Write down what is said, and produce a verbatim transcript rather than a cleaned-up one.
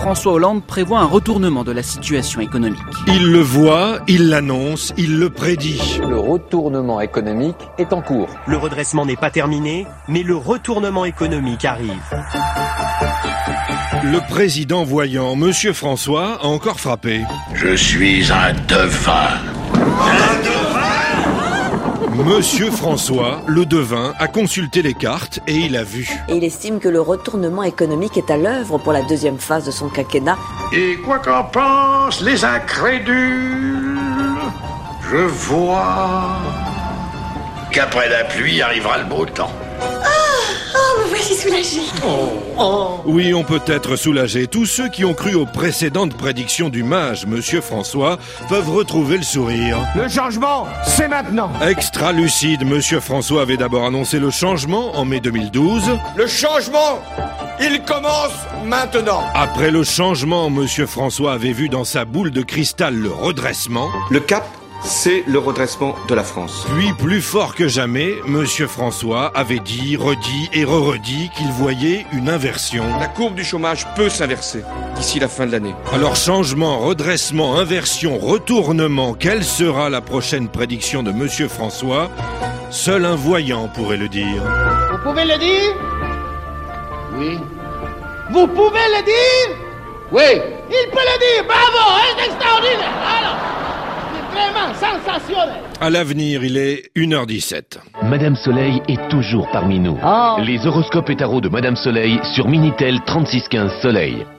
François Hollande prévoit un retournement de la situation économique. Il le voit, il l'annonce, il le prédit. Le retournement économique est en cours. Le redressement n'est pas terminé, mais le retournement économique arrive. Le président voyant Monsieur François a encore frappé. Je suis un devin. Un devin ? Monsieur François, le devin, a consulté les cartes et il a vu. Et il estime que le retournement économique est à l'œuvre pour la deuxième phase de son quinquennat. Et quoi qu'en pensent les incrédules, je vois qu'après la pluie arrivera le beau temps. Oh, me voici soulagé. Oh, oh. Oui, on peut être soulagé. Tous ceux qui ont cru aux précédentes prédictions du mage, Monsieur François, peuvent retrouver le sourire. Le changement, c'est maintenant. Extra lucide, Monsieur François avait d'abord annoncé le changement en mai deux mille douze. Le changement, il commence maintenant. Après le changement, Monsieur François avait vu dans sa boule de cristal le redressement. Le cap, c'est le redressement de la France. Puis, plus fort que jamais, Monsieur François avait dit, redit et re-redit qu'il voyait une inversion. La courbe du chômage peut s'inverser d'ici la fin de l'année. Alors, changement, redressement, inversion, retournement, quelle sera la prochaine prédiction de Monsieur François? Seul un voyant pourrait le dire. Vous pouvez le dire? Oui. Vous pouvez le dire? Oui. Il peut le dire, bravo, c'est extraordinaire. Alors, vraiment sensationnel. À l'avenir, il est une heure dix-sept. Madame Soleil est toujours parmi nous. Oh. Les horoscopes et tarots de Madame Soleil sur Minitel trente-six quinze Soleil.